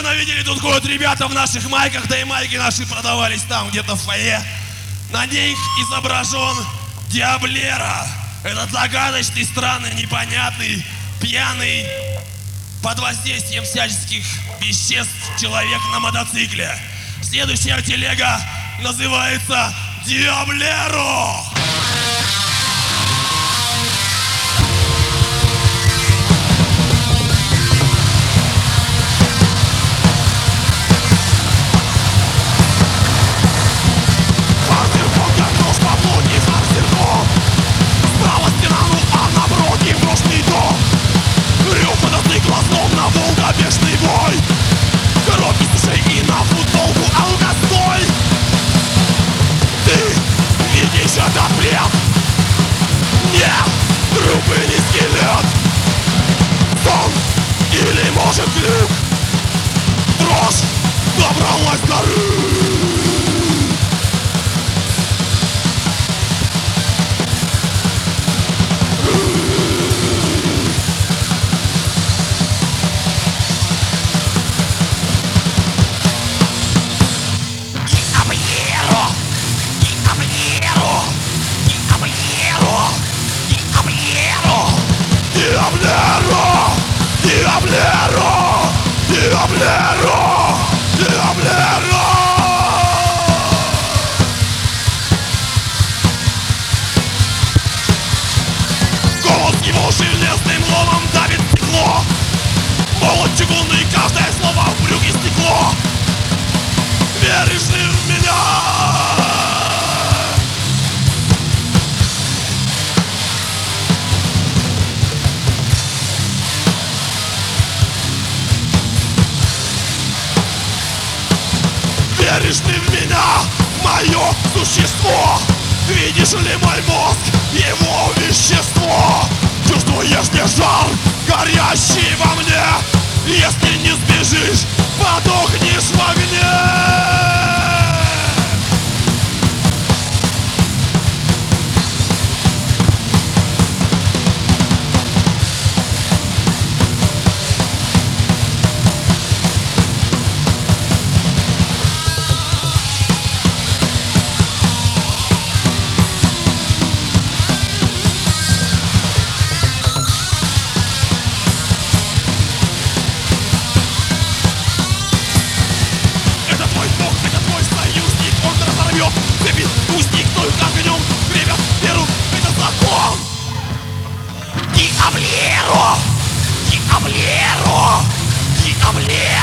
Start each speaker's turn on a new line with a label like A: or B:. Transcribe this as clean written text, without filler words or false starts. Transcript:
A: наверное, видели, тут ходят ребята в наших майках, да и майки наши продавались там, где-то в фойе. На них изображен Диаблеро. Этот загадочный, странный, непонятный, пьяный, под воздействием всяческих веществ человек на мотоцикле. Следующая телега называется Диаблеро. Бешеный бой, коробки с ушей и на футболку алкостой. Ты видишь этот бред? Нет, трупы не скелет. Сон или может глюк? Дрожь добралась до горы. Диаблеро! Диаблеро! Диаблеро! Голос его железным ломом давит стекло. Молот чугунный, каждое слово в брюке стекло. Веришь ли в меня? Веришь ты в меня, в мое существо? Видишь ли мой мозг, его вещество? Чувствуешь ли жар, горящий во мне? Если не сбежишь, подохнешь в огне. Узник только огнем, время веру, это закон. Диаблеро! Диаблеро! Диаблеро!